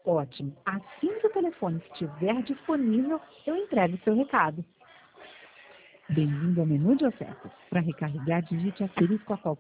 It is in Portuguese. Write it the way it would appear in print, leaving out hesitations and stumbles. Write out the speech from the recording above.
Ótimo. Assim que o telefone estiver disponível, eu entrego o seu recado. Bem-vindo ao menu de ofertas. Para recarregar, digite asterisco a qualquer